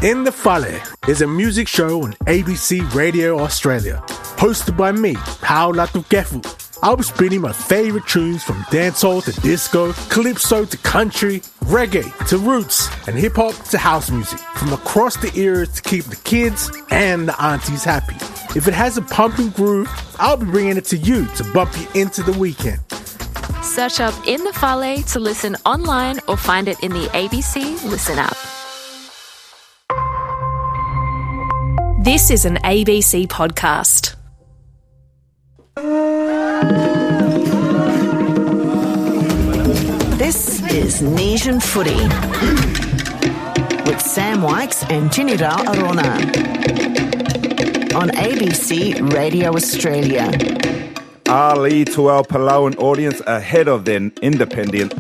In the Fale is a music show on ABC Radio Australia, hosted by me, Paul Latukefu. I'll be spinning my favourite tunes from dancehall to disco, calypso to country, reggae to roots, and hip-hop to house music, from across the eras to keep the kids and the aunties happy. If it has a pumping groove, I'll be bringing it to you to bump you into the weekend. Search up In the Fale to listen online or find it in the ABC Listen app. This is an ABC podcast. This is Nesian Footy with Sam Wykes and Tinira Arona on ABC Radio Australia. Ali to our Palauan audience ahead of their Independence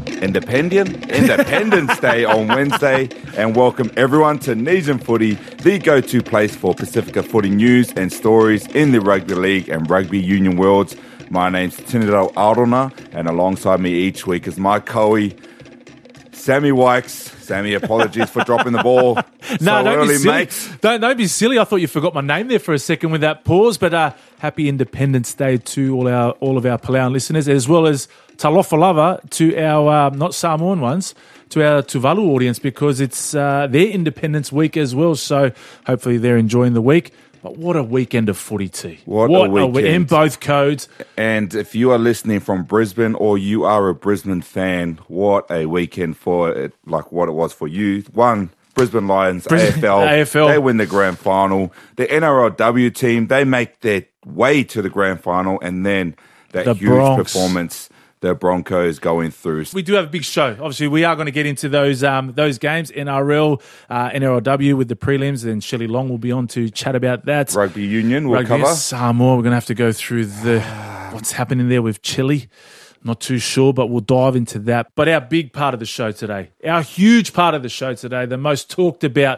Day on Wednesday, and welcome everyone to Nesian Footy, the go-to place for Pacifica footy news and stories in the rugby league and rugby union worlds. My name's Tinira Arona, and alongside me each week is my Koei, Sammy Wykes. Sammy, apologies for dropping the ball No, don't early, be silly. mate. Don't be silly. I thought you forgot my name there for a second with that pause. But happy Independence Day to all of our Palauan listeners, as well as Talofa Lava to our not Samoan ones, to our Tuvalu audience, because it's their Independence Week as well. So hopefully they're enjoying the week. But what a weekend of footy, T. What a weekend. In both codes. And if you are listening from Brisbane or you are a Brisbane fan, what a weekend for it, like what it was for you. One, Brisbane Lions, AFL, they win the grand final. The NRLW team, they make their way to the grand final, and then that huge performance, the Broncos going through. We do have a big show. Obviously, we are going to get into those games, NRL, NRLW with the prelims, and Shelley Long will be on to chat about that. Rugby union we'll cover. Samoa, we're going to have to go through what's happening there with Chile. Not too sure, but we'll dive into that. But our big part of the show today, our huge part of the show today, the most talked about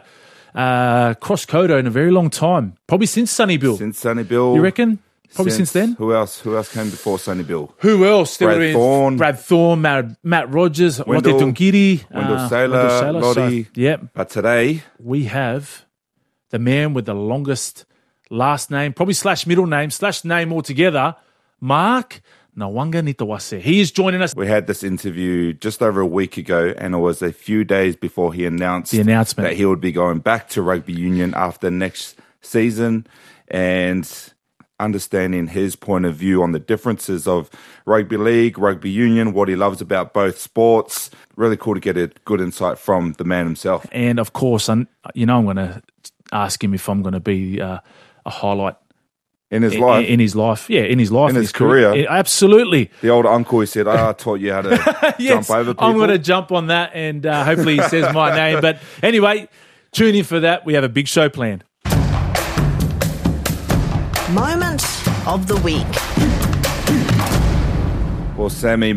cross-coder in a very long time. Probably since Sonny Bill. Since Sonny Bill. You reckon? Probably since then. Who else came before Sonny Bill? Who else? Brad Thorne. Brad Thorne, Matt Rogers, Wendell Tungiri, Sailor, Lottie. So, yep. But today we have the man with the longest last name, probably / middle name / name altogether, Mark Nawanga Nitawase. He is joining us. We had this interview just over a week ago, and it was a few days before he announced the announcement that he would be going back to rugby union after next season, and understanding his point of view on the differences of rugby league, rugby union, what he loves about both sports. Really cool to get a good insight from the man himself. And of course, I'm going to ask him if I'm going to be a highlight in his life. In his life. Yeah, in his life. In his career. Absolutely. The old uncle, he said, I taught you how to yes, jump over people. I'm going to jump on that, and hopefully he says my name. But anyway, tune in for that. We have a big show planned. Moment of the week. Well, Sammy,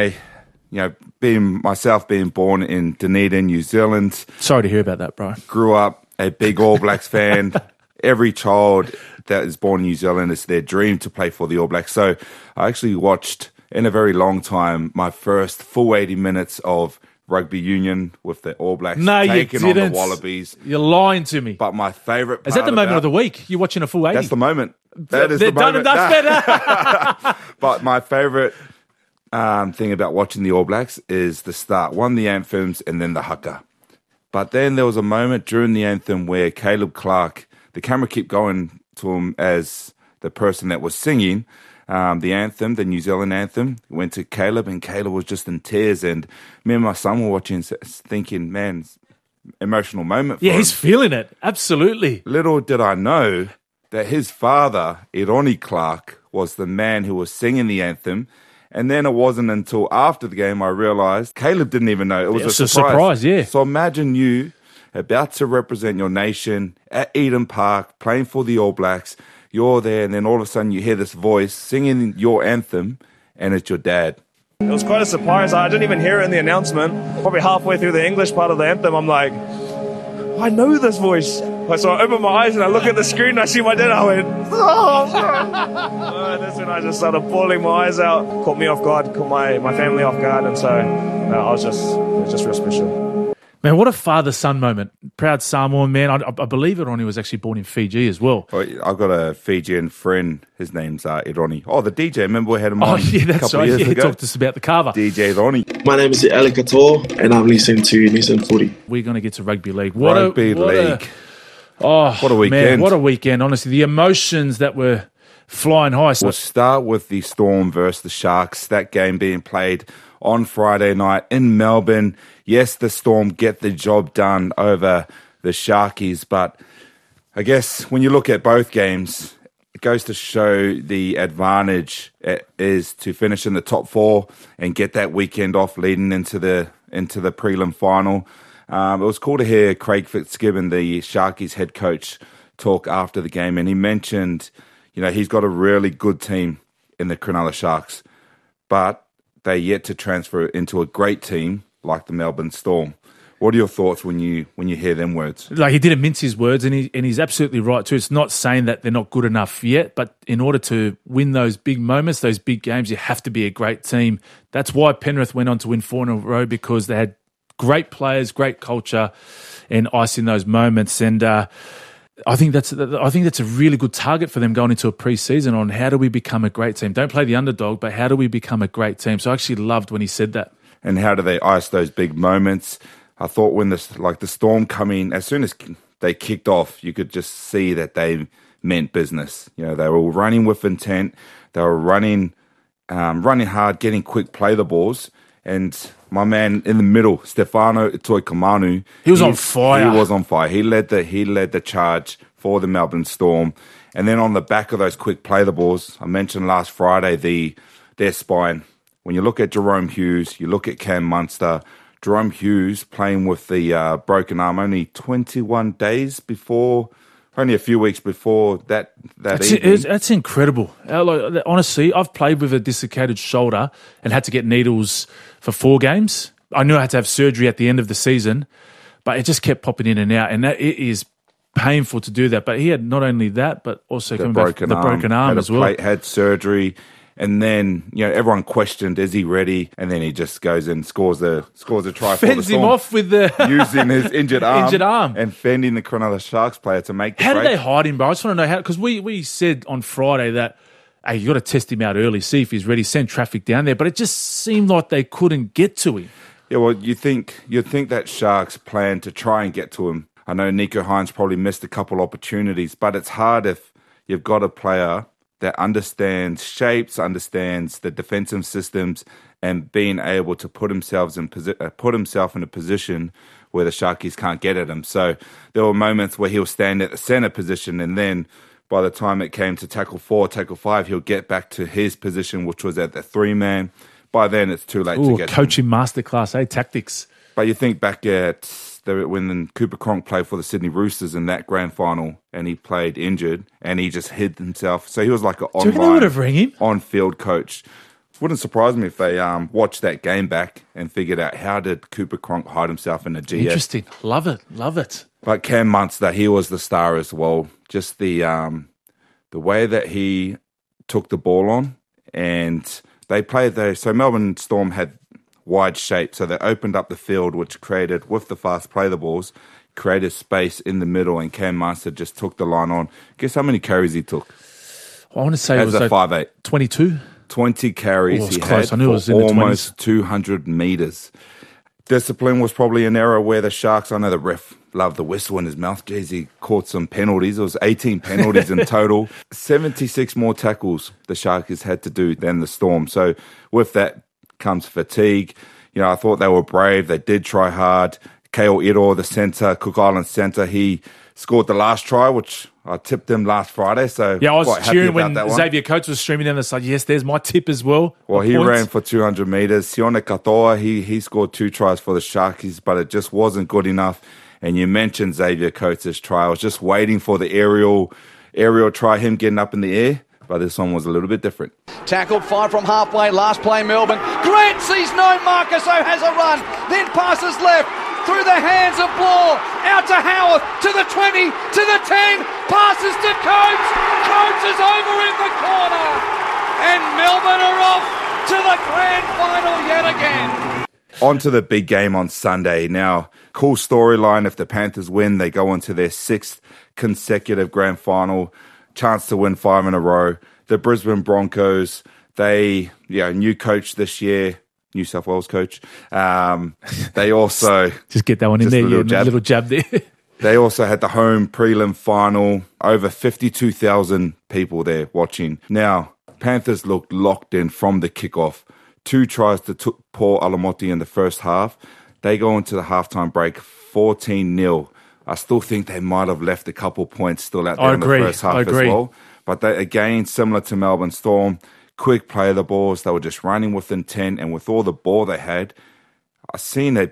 being born in Dunedin, New Zealand. Sorry to hear about that, bro. Grew up a big All Blacks fan. Every child that is born in New Zealand, it's their dream to play for the All Blacks. So I actually watched, in a very long time, my first full 80 minutes of rugby union with the All Blacks taking on the Wallabies. You're lying to me. But my favourite part is that the moment of the week? You're watching a full 80? That's the moment. That is the moment. That's better. But my favourite thing about watching the All Blacks is the start. One, the anthems, and then the haka. But then there was a moment during the anthem where Caleb Clarke, the camera kept going to him as the person that was singing the anthem, the New Zealand anthem. Went to Caleb, and Caleb was just in tears. And me and my son were watching, thinking, man, emotional moment for him. He's feeling it. Absolutely. Little did I know that his father, Ironi Clarke, was the man who was singing the anthem. And then it wasn't until after the game I realised Caleb didn't even know. It was a surprise. Yeah. So imagine you about to represent your nation at Eden Park, playing for the All Blacks. You're there, and then all of a sudden you hear this voice singing your anthem, and it's your dad. It was quite a surprise. I didn't even hear it in the announcement. Probably halfway through the English part of the anthem, I'm like, I know this voice. So I open my eyes and I look at the screen and I see my dad. I went, oh, that's when I just started bawling my eyes out. Caught me off guard, caught my family off guard. And so it was just real special. Man, what a father-son moment. Proud Samoan, man. I believe Ironi was actually born in Fiji as well. I've got a Fijian friend. His name's Ironi. Oh, the DJ. Remember we had him on yeah, that's a couple right. of years He ago? talked to us about the carver. DJ Ironi. My name is Ali Kator, and I'm listening to New Zealand Footy. We're going to get to rugby league. Rugby league. What a weekend. Man, what a weekend. Honestly, the emotions that were flying high. We'll start with the Storm versus the Sharks. That game being played on Friday night in Melbourne. Yes, the Storm get the job done over the Sharkies, but I guess when you look at both games, it goes to show the advantage it is to finish in the top 4 and get that weekend off leading into the prelim final. It was cool to hear Craig Fitzgibbon, the Sharkies head coach, talk after the game, and he mentioned, he's got a really good team in the Cronulla Sharks, but they're yet to transfer into a great team like the Melbourne Storm. What are your thoughts when you hear them words? Like, he didn't mince his words, and he's absolutely right too. It's not saying that they're not good enough yet, but in order to win those big moments, those big games, you have to be a great team. That's why Penrith went on to win 4 in a row, because they had great players, great culture, and ice in those moments. And I think that's a really good target for them going into a pre-season on how do we become a great team. Don't play the underdog, but how do we become a great team? So I actually loved when he said that. And how do they ice those big moments? I thought when the Storm coming, as soon as they kicked off, you could just see that they meant business. They were all running with intent. They were running hard, getting quick play the balls. And my man in the middle, Stefano Toikamanu, he was on fire. He was on fire. He led the charge for the Melbourne Storm. And then on the back of those quick play the balls, I mentioned last Friday their spine. When you look at Jerome Hughes, you look at Cam Munster, Jerome Hughes playing with the broken arm only 21 days before, only a few weeks before that evening. That's incredible. Honestly, I've played with a dislocated shoulder and had to get needles for 4 games. I knew I had to have surgery at the end of the season, but it just kept popping in and out, and it is painful to do that. But he had not only that, but also the broken arm as well. Had surgery. And then, everyone questioned, is he ready? And then he just goes and scores a try for the Storm. Fends him off with the... using his injured arm. And fending the Cronulla Sharks player to make the break. How did they hide him, bro? I just want to know how... Because we said on Friday that, hey, you got to test him out early, see if he's ready, send traffic down there. But it just seemed like they couldn't get to him. Yeah, well, you'd think that Sharks planned to try and get to him. I know Nico Hines probably missed a couple opportunities, but it's hard if you've got a player that understands shapes, understands the defensive systems, and being able to put himself in a position where the Sharkies can't get at him. So there were moments where he'll stand at the center position, and then by the time it came to tackle 4, tackle 5, he'll get back to his position, which was at the 3-man. By then, it's too late to get coaching masterclass, tactics. But you think back at when Cooper Cronk played for the Sydney Roosters in that grand final, and he played injured, and he just hid himself. So he was like an on-field coach. Wouldn't surprise me if they watched that game back and figured out how did Cooper Cronk hide himself in a GS. Interesting. Love it. But Cam Munster, he was the star as well. Just the way that he took the ball on, and they played so Melbourne Storm had wide shape, so they opened up the field, which created, with the fast play the balls, created space in the middle, and Cam Munster just took the line on. Guess how many carries he took? I want to say as it was 5'8". 22? 20 carries he close. Had I knew it was in almost the 200 metres. Discipline was probably an error where the Sharks, I know the ref loved the whistle in his mouth. Jeez, he caught some penalties. It was 18 penalties in total. 76 more tackles the Sharkies had to do than the Storm. So with that comes fatigue. I thought they were brave. They did try hard. Kale Iro, the centre, Cook Island centre, he scored the last try, which I tipped him last Friday. So yeah, I was cheering when that Xavier Coates was streaming down the side. Yes, there's my tip as well. Well, he ran for 200 metres. Sione Katoa, he scored 2 tries for the Sharkies, but it just wasn't good enough. And you mentioned Xavier Coates' try. I was just waiting for the aerial try, him getting up in the air. But this one was a little bit different. Tackled 5 from halfway, last play Melbourne. Grant sees no marker, so has a run. Then passes left, through the hands of Blore. Out to Howarth, to the 20, to the 10. Passes to Coates. Coates is over in the corner. And Melbourne are off to the grand final yet again. On to the big game on Sunday. Now, cool storyline. If the Panthers win, they go into their 6th consecutive grand final. Chance to win 5 in a row. The Brisbane Broncos, they, new coach this year, New South Wales coach. They also... Just get that one in there, little jab there. They also had the home prelim final. Over 52,000 people there watching. Now, Panthers looked locked in from the kickoff. 2 tries to Paul Alamoti in the first half. They go into the halftime break 14-0. I still think they might have left a couple points still out there in the first half as well. But they, again, similar to Melbourne Storm, quick play of the balls. They were just running with intent, and with all the ball they had, I seen a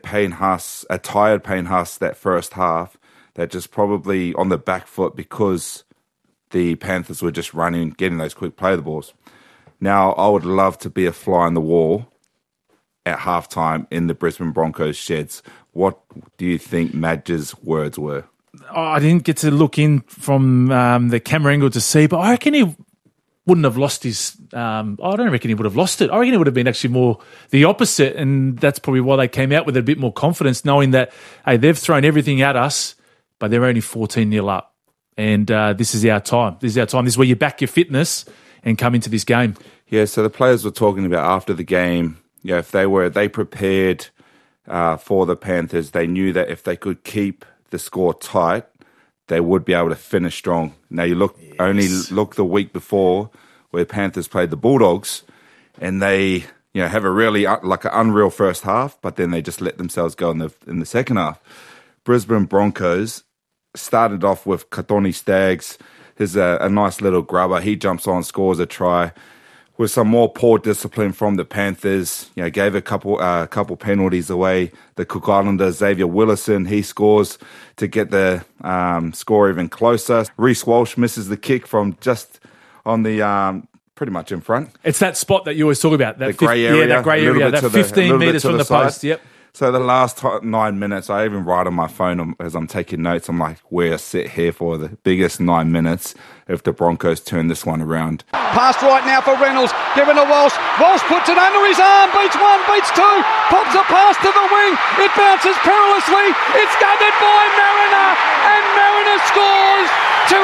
tired Payne Haas that first half that just probably on the back foot because the Panthers were just running, getting those quick play of the balls. Now, I would love to be a fly on the wall at halftime in the Brisbane Broncos sheds. What do you think Madge's words were? I didn't get to look in from the camera angle to see, but I reckon he wouldn't have lost his... I don't reckon he would have lost it. I reckon it would have been actually more the opposite, and that's probably why they came out with a bit more confidence, knowing that, hey, they've thrown everything at us, but they're only 14-0 up. And this is our time. This is where you back your fitness and come into this game. Yeah, so the players were talking about after the game, if they prepared for the Panthers, they knew that if they could keep the score tight, they would be able to finish strong. Now you look the week before where Panthers played the Bulldogs, and they have a really an unreal first half, but then they just let themselves go in the second half. Brisbane Broncos started off with Katoni Staggs. There's a nice little grubber. He jumps on, scores a try. With some more poor discipline from the Panthers, gave a couple penalties away. The Cook Islanders, Xavier Willison, he scores to get the score even closer. Reece Walsh misses the kick from just on the pretty much in front. It's that spot that you always talk about. That grey area. Yeah, that grey area. That 15 metres from the post. Yep. So the last 9 minutes, I even write on my phone as I'm taking notes, I'm like, we're sit here for the biggest 9 minutes if the Broncos turn this one around. Pass right now for Reynolds, given to Walsh. Walsh puts it under his arm, beats 1, beats 2, pops a pass to the wing. It bounces perilously. It's gathered by Mariner, and Mariner scores to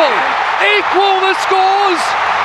equal the scores.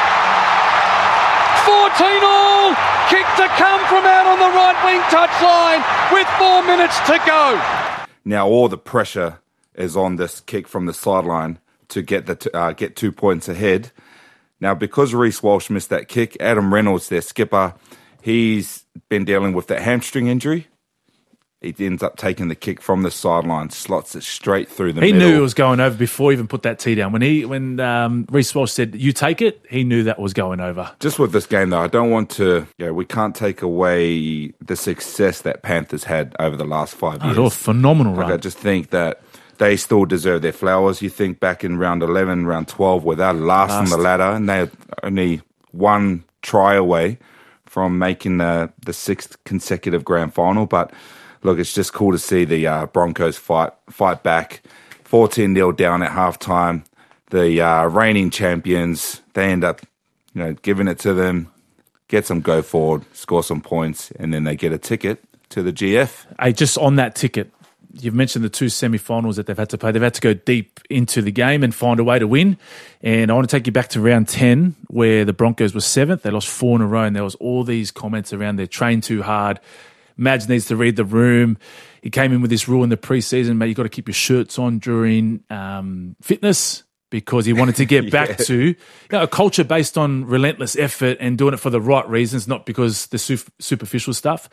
14-all, kick to come from out on the right wing touchline with 4 minutes to go. Now all the pressure is on this kick from the sideline to get 2 points ahead. Now because Reece Walsh missed that kick, Adam Reynolds, their skipper, he's been dealing with that hamstring injury. He ends up taking the kick from the sideline, slots it straight through the middle. He knew it was going over before he even put that tee down. When Reece Walsh said, you take it, he knew that was going over. Just with this game, though, I don't want to... we can't take away the success that Panthers had over the last 5 years. Oh, phenomenal run. I just think that they still deserve their flowers. You think back in round 11, round 12, where they're last on the ladder, and they're only 1 try away from making the 6th consecutive grand final, but... Look, it's just cool to see the Broncos fight back. 14-0 down at halftime. The reigning champions, they end up, giving it to them, get some go forward, score some points, and then they get a ticket to the GF. Hey, just on that ticket, you've mentioned the 2 semi-finals that they've had to play. They've had to go deep into the game and find a way to win. And I want to take you back to round 10, where the Broncos were 7th. They lost 4 in a row, and there was all these comments around they trained too hard. Madge needs to read the room. He came in with this rule in the preseason, mate, you've got to keep your shirts on during fitness, because he wanted to get back to a culture based on relentless effort and doing it for the right reasons, not because the superficial stuff.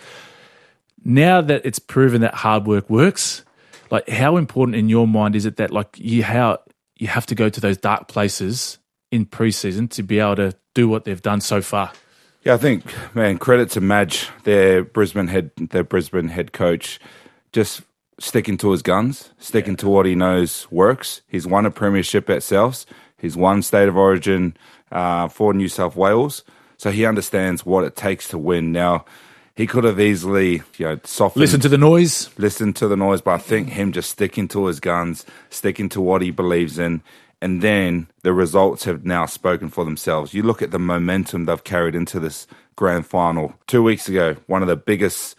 Now that it's proven that hard work works, like how important in your mind is it that you have to go to those dark places in preseason to be able to do what they've done so far? Yeah, I think, man, credit to Madge, their Brisbane head coach, just sticking to his guns, sticking to what he knows works. He's won a premiership at Souths. He's won State of Origin for New South Wales. So he understands what it takes to win. Now, he could have easily, softened. Listen to the noise, but I think him just sticking to his guns, sticking to what he believes in, and then the results have now spoken for themselves. You look at the momentum they've carried into this grand final. 2 weeks ago, one of the biggest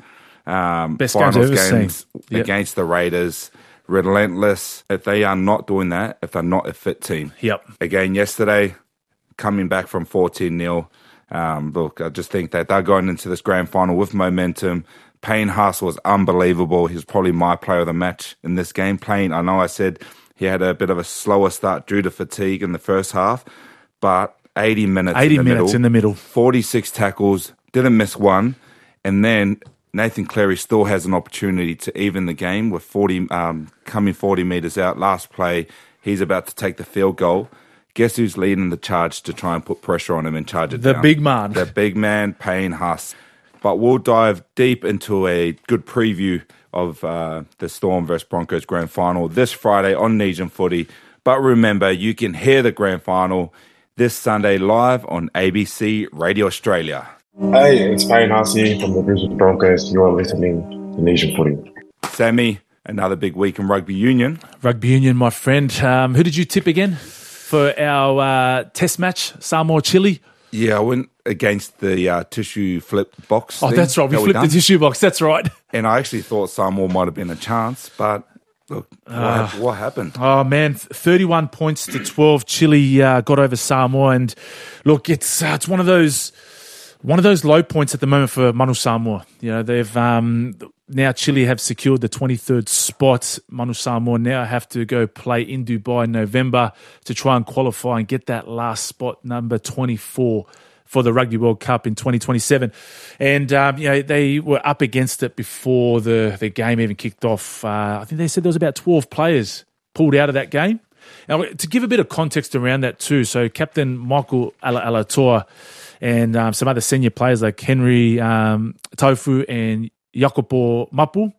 Best finals games I've ever games seen. against the Raiders. Relentless. If they are not doing that, if they're not a fit team. Yep. Again, yesterday, coming back from 14-0, look, I just think that they're going into this grand final with momentum. Payne Haas was unbelievable. He was probably my player of the match in this game. Payne, I know I said he had a bit of a slower start due to fatigue in the first half, but 80 minutes in the middle, 46 tackles, didn't miss one, and then Nathan Cleary still has an opportunity to even the game with 40 coming 40 metres out. Last play, he's about to take the field goal. Guess who's leading the charge to try and put pressure on him and charge it down? The big man, Payne Haas. But we'll dive deep into a good preview of the Storm vs Broncos grand final this Friday on Nation Footy. But remember, you can hear the grand final this Sunday live on ABC Radio Australia. Hey, it's Payne Haas here from the Brisbane Broncos. You are listening to Nation Footy. Sammy, another big week in rugby union. Rugby union, my friend. Who did you tip again for our test match, Samoa-Chile? Yeah, I went against the tissue flip box. Oh, that's right. We flipped the tissue box. That's right. And I actually thought Samoa might have been a chance, but look, what happened? Oh, man, 31 points to 12. Chile got over Samoa. And look, it's one of those low points at the moment for Manu Samoa. You know, they've now Chile have secured the 23rd spot. Manu Samoa now have to go play in Dubai in November to try and qualify and get that last spot, number 24, for the Rugby World Cup in 2027. And, they were up against it before the game even kicked off. I think they said there was about 12 players pulled out of that game. Now, to give a bit of context around that too, so Captain Michael Alatoa and some other senior players like Henry Tofu and Jacopo Mapu,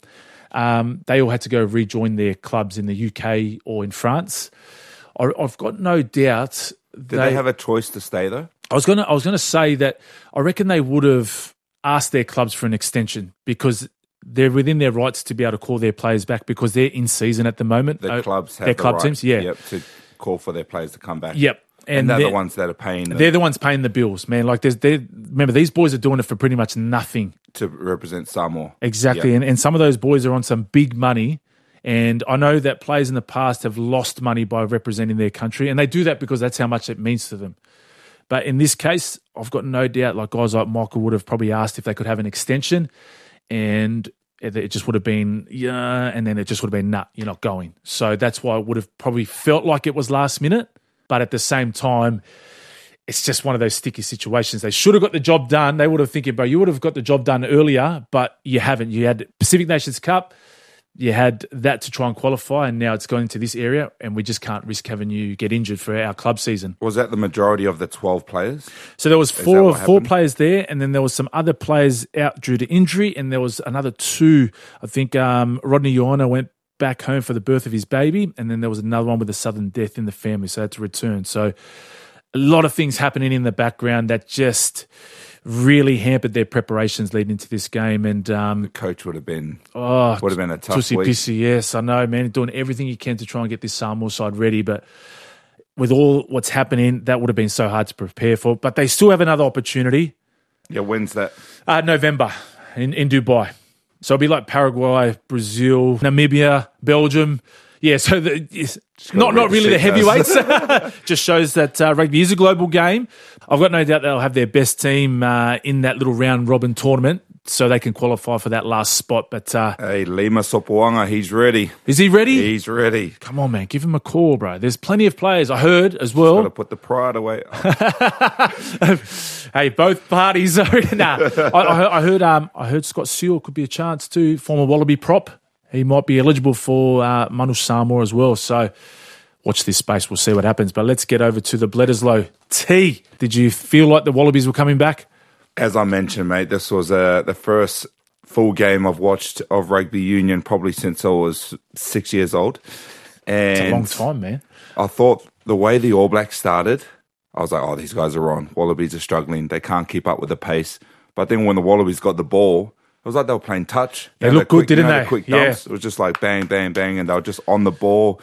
they all had to go rejoin their clubs in the UK or in France. I've got no doubt. Did they have a choice to stay though? I was gonna say that I reckon they would have asked their clubs for an extension because they're within their rights to be able to call their players back because they're in season at the moment. The clubs have their club right, teams, to call for their players to come back. Yep. And they're the ones that are paying them. They're the ones paying the bills, man. Like, remember, these boys are doing it for pretty much nothing. To represent Samoa. Exactly. Yep. And some of those boys are on some big money. And I know that players in the past have lost money by representing their country. And they do that because that's how much it means to them. But in this case, I've got no doubt, like guys like Michael would have probably asked if they could have an extension. And it just would have been, yeah. And then it just would have been, nah, you're not going. So that's why it would have probably felt like it was last minute. But at the same time, it's just one of those sticky situations. They should have got the job done. They would have thinking, bro, you would have got the job done earlier, but you haven't. You had Pacific Nations Cup. You had that to try and qualify, and now it's going into this area, and we just can't risk having you get injured for our club season. Was that the majority of the 12 players? So there was four players there, and then there was some other players out due to injury, and there was another two. I think Rodney Ioana went back home for the birth of his baby, and then there was another one with a sudden death in the family, so had to return. So a lot of things happening in the background that just really hampered their preparations leading into this game. And the coach would have been a tough Tusi week. Pisi, yes, I know, man, doing everything he can to try and get this Samoa side ready, but with all what's happening, that would have been so hard to prepare for. But they still have another opportunity. Yeah, when's that? November in Dubai. So it'll be like Paraguay, Brazil, Namibia, Belgium. Yeah, so not really the heavyweights. Just shows that rugby is a global game. I've got no doubt they'll have their best team in that little round robin tournament so they can qualify for that last spot. But hey, Lima Sopoaga, he's ready. Is he ready? He's ready. Come on, man, give him a call, bro. There's plenty of players. I heard as well. Got to put the pride away. Hey, both parties. I heard Scott Seal could be a chance too. Former Wallaby prop. He might be eligible for Manu Samoa as well. So watch this space. We'll see what happens. But let's get over to the Bledisloe. T, did you feel like the Wallabies were coming back? As I mentioned, mate, this was the first full game I've watched of rugby union probably since I was 6 years old. And it's a long time, man. I thought the way the All Blacks started, I was like, oh, these guys are on. Wallabies are struggling. They can't keep up with the pace. But then when the Wallabies got the ball, it was like they were playing touch. They looked good, didn't they? The quick dumps. It was just like bang, bang, bang, and they were just on the ball.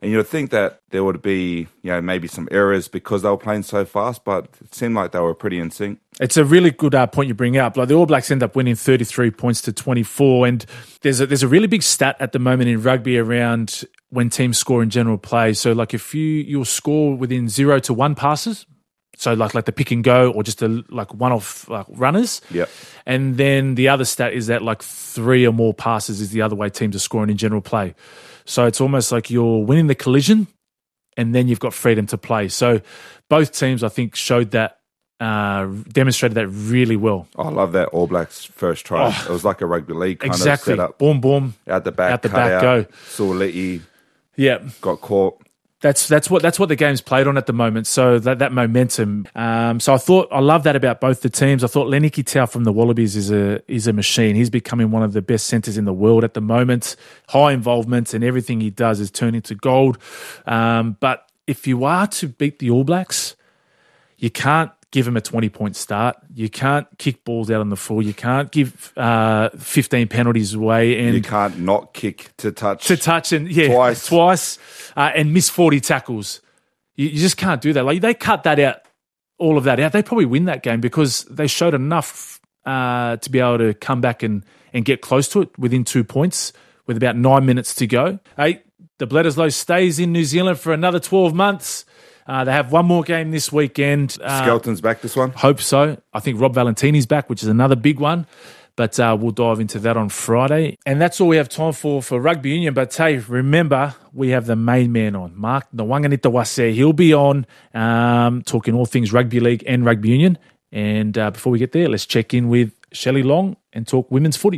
And you'd think that there would be, maybe some errors because they were playing so fast, but it seemed like they were pretty in sync. It's a really good point you bring up. Like the All Blacks end up winning 33 points to 24, and there's a really big stat at the moment in rugby around when teams score in general play. So like if you'll score within 0 to 1 passes, so like the pick and go or just one-off runners. Yep. And then the other stat is that like 3 or more passes is the other way teams are scoring in general play. So it's almost like you're winning the collision and then you've got freedom to play. So both teams, I think, showed that, demonstrated that really well. I love that All Blacks first try. It was like a rugby league kind of setup. Boom, boom. Out the back, go. Suoliti. Yeah. Got caught. That's what the game's played on at the moment. So that momentum. So I love that about both the teams. I thought Lenny Kitau from the Wallabies is a machine. He's becoming one of the best centres in the world at the moment. High involvement and everything he does is turned into gold. But if you are to beat the All Blacks, you can't give them a 20-point start. You can't kick balls out on the floor. You can't give 15 penalties away. And you can't not kick to touch. And twice and miss 40 tackles. You just can't do that. Like they cut that out, all of that out. They probably win that game because they showed enough to be able to come back and get close to it within 2 points with about 9 minutes to go. Hey, the Bledisloe stays in New Zealand for another 12 months. They have one more game this weekend. Skelton's back this one? Hope so. I think Rob Valentini's back, which is another big one. But we'll dive into that on Friday. And that's all we have time for rugby union. But hey, remember, we have the main man on, Mark Nwanganitawase. He'll be on talking all things rugby league and rugby union. And before we get there, let's check in with Shelley Long and talk women's footy.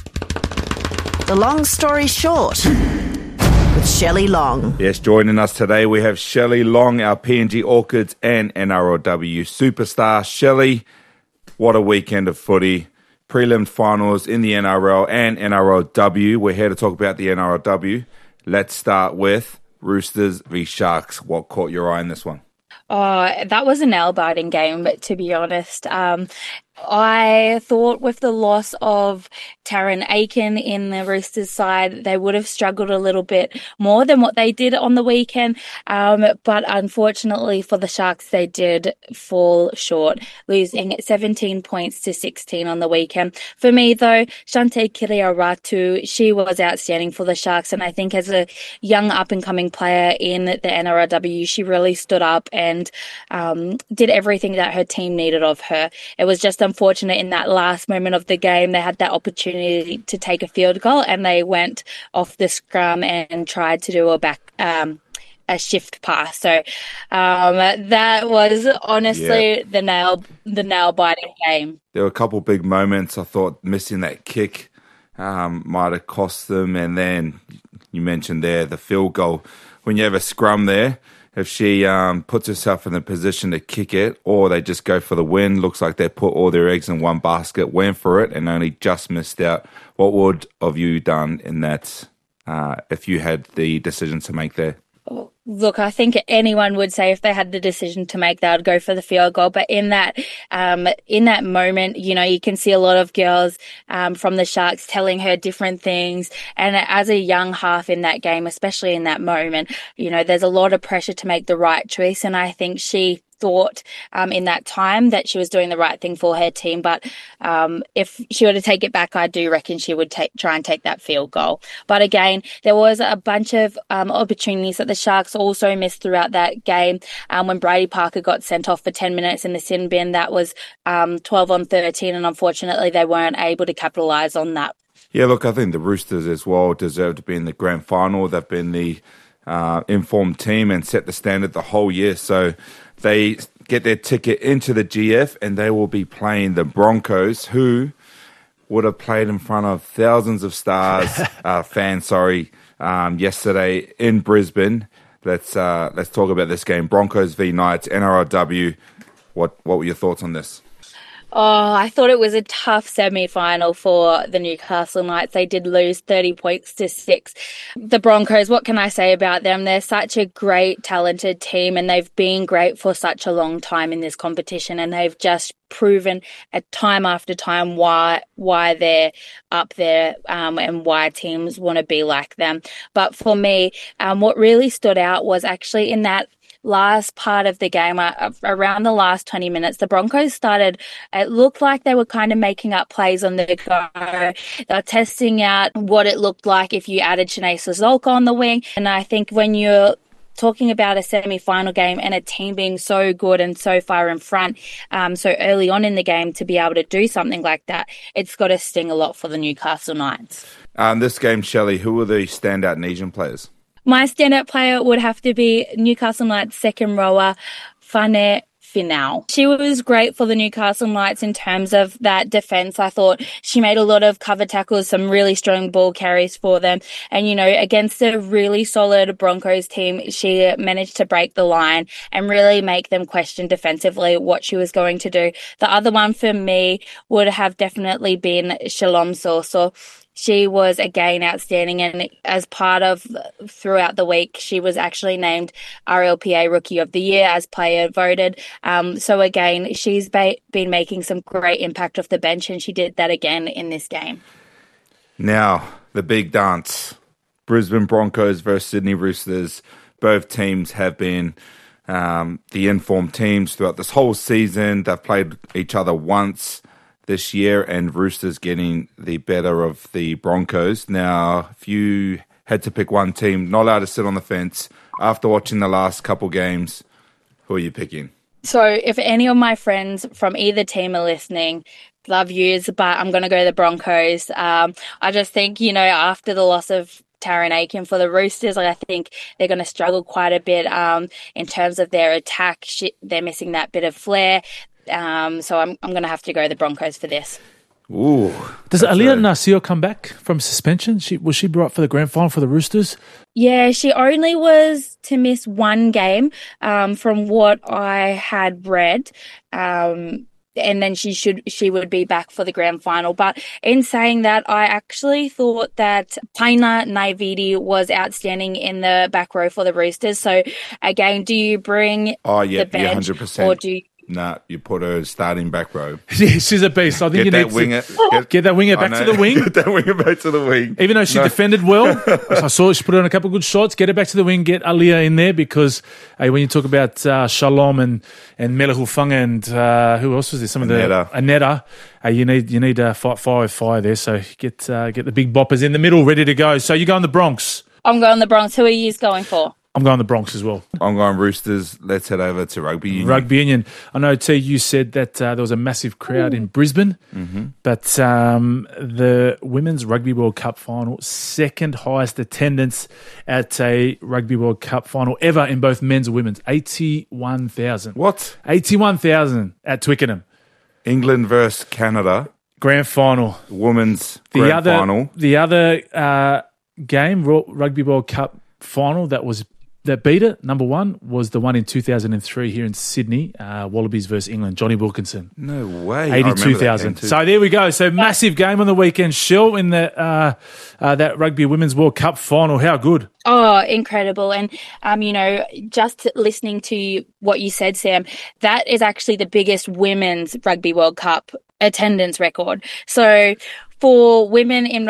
The long story short with Shelley Long. Yes, joining us today we have Shelley Long, our PNG Orchids and NRLW superstar. Shelley, what a weekend of footy. Prelim finals in the NRL and NRLW. We're here to talk about the NRLW. Let's start with Roosters v Sharks. What caught your eye in this one? Oh, that was a nail-biting game, but to be honest. I thought with the loss of Taryn Aiken in the Roosters side, they would have struggled a little bit more than what they did on the weekend. But unfortunately for the Sharks, they did fall short, losing 17 points to 16 on the weekend. For me, though, Shante Kiriaratu, she was outstanding for the Sharks. And I think as a young up-and-coming player in the NRLW, she really stood up and did everything that her team needed of her. It was just unfortunate in that last moment of the game. They had that opportunity to take a field goal and they went off the scrum and tried to do a shift pass. So that was honestly the nail biting game. There were a couple big moments. I thought missing that kick might have cost them, and then you mentioned there the field goal. When you have a scrum there, if she puts herself in the position to kick it, or they just go for the win, looks like they put all their eggs in one basket, went for it, and only just missed out. What would have you done in that if you had the decision to make there? Look, I think anyone would say if they had the decision to make, they would go for the field goal. But in that moment, you can see a lot of girls from the Sharks telling her different things. And as a young half in that game, especially in that moment, there's a lot of pressure to make the right choice. And I think she thought in that time that she was doing the right thing for her team. But if she were to take it back, I do reckon she would try and take that field goal. But again, there was a bunch of opportunities that the Sharks also missed throughout that game. When Brady Parker got sent off for 10 minutes in the sin bin, that was 12 on 13, and unfortunately they weren't able to capitalise on that. Yeah, look, I think the Roosters as well deserve to be in the grand final. They've been the informed team and set the standard the whole year. So they get their ticket into the GF and they will be playing the Broncos, who would have played in front of thousands of fans, yesterday in Brisbane. Let's talk about this game. Broncos v Knights, NRLW. What were your thoughts on this? Oh, I thought it was a tough semi-final for the Newcastle Knights. They did lose 30 points to 6. The Broncos, what can I say about them? They're such a great, talented team, and they've been great for such a long time in this competition, and they've just proven at time after time why they're up there and why teams want to be like them. But for me, what really stood out was actually in that last part of the game, around the last 20 minutes, the Broncos started, it looked like they were kind of making up plays on the go. They were testing out what it looked like if you added Shanae Sozolka on the wing. And I think when you're talking about a semi-final game and a team being so good and so far in front so early on in the game, to be able to do something like that, it's got to sting a lot for the Newcastle Knights. This game, Shelley, who were the standout Nesian players? My standout player would have to be Newcastle Knights second rower, Fane Finau. She was great for the Newcastle Knights in terms of that defence. I thought she made a lot of cover tackles, some really strong ball carries for them. And, you know, against a really solid Broncos team, she managed to break the line and really make them question defensively what she was going to do. The other one for me would have definitely been Shalom Soso. She was, again, outstanding, and as part of throughout the week, she was actually named RLPA Rookie of the Year as player voted. So, again, she's been making some great impact off the bench, and she did that again in this game. Now, the big dance. Brisbane Broncos versus Sydney Roosters. Both teams have been the informed teams throughout this whole season. They've played each other once this year, and Roosters getting the better of the Broncos. Now, if you had to pick one team, not allowed to sit on the fence, after watching the last couple games, who are you picking? So if any of my friends from either team are listening, love yous, but I'm going to go the Broncos. I just think, you know, after the loss of Taryn Aiken for the Roosters, I think they're going to struggle quite a bit in terms of their attack. They're missing that bit of flair. So I'm going to have to go the Broncos for this. Ooh. Does Aliyah Nasir come back from suspension? Was she brought for the grand final for the Roosters? Yeah, she only was to miss one game from what I had read. And then she would be back for the grand final. But in saying that, I actually thought that Paina Naividi was outstanding in the back row for the Roosters. So again, do you bring the bench 100%. or do you... Nah, you put her starting back row. Yeah, she's a beast. I think get that winger back to the wing. Get that winger back to the wing. Even though she defended well, I saw she put on a couple of good shots. Get her back to the wing. Get Aliyah in there because when you talk about Shalom and Mela Hufanga and who else was there? Some of the Aneta. You need fire with fire there. So get the big boppers in the middle ready to go. So you go on the Bronx. I'm going the Bronx. Who are you going for? I'm going the Bronx as well. I'm going Roosters. Let's head over to Rugby Union. Rugby Union. I know, T, you said that there was a massive crowd in Brisbane, but the Women's Rugby World Cup final, second highest attendance at a Rugby World Cup final ever in both men's and women's. 81,000. What? 81,000 at Twickenham. England versus Canada. Grand final. Women's grand final. The other game, Rugby World Cup final that beat it, number one, was the one in 2003 here in Sydney, Wallabies versus England, Johnny Wilkinson. No way. 82,000. So there we go. So massive game on the weekend, Shell, in that Rugby Women's World Cup final. How good? Oh, incredible. And, just listening to what you said, Sam, that is actually the biggest women's Rugby World Cup attendance record. So for women in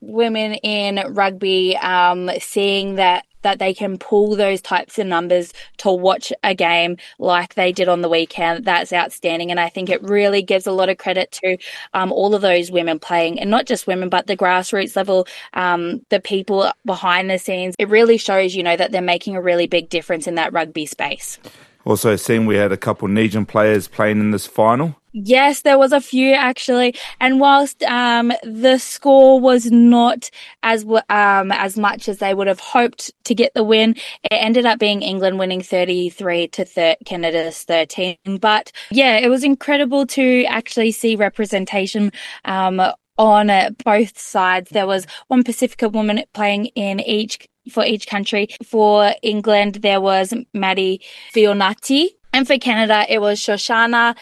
rugby, seeing that they can pull those types of numbers to watch a game like they did on the weekend, that's outstanding. And I think it really gives a lot of credit to all of those women playing, and not just women, but the grassroots level, the people behind the scenes. It really shows, that they're making a really big difference in that rugby space. Also seen we had a couple Nesian players playing in this final. Yes, there was a few actually, and whilst the score was not as much as they would have hoped to get the win, it ended up being England winning 33 to Canada's 13. But yeah, it was incredible to actually see representation on both sides. There was one Pacifica woman playing for each country. For England, there was Maddie Fionati, and for Canada, it was Shoshana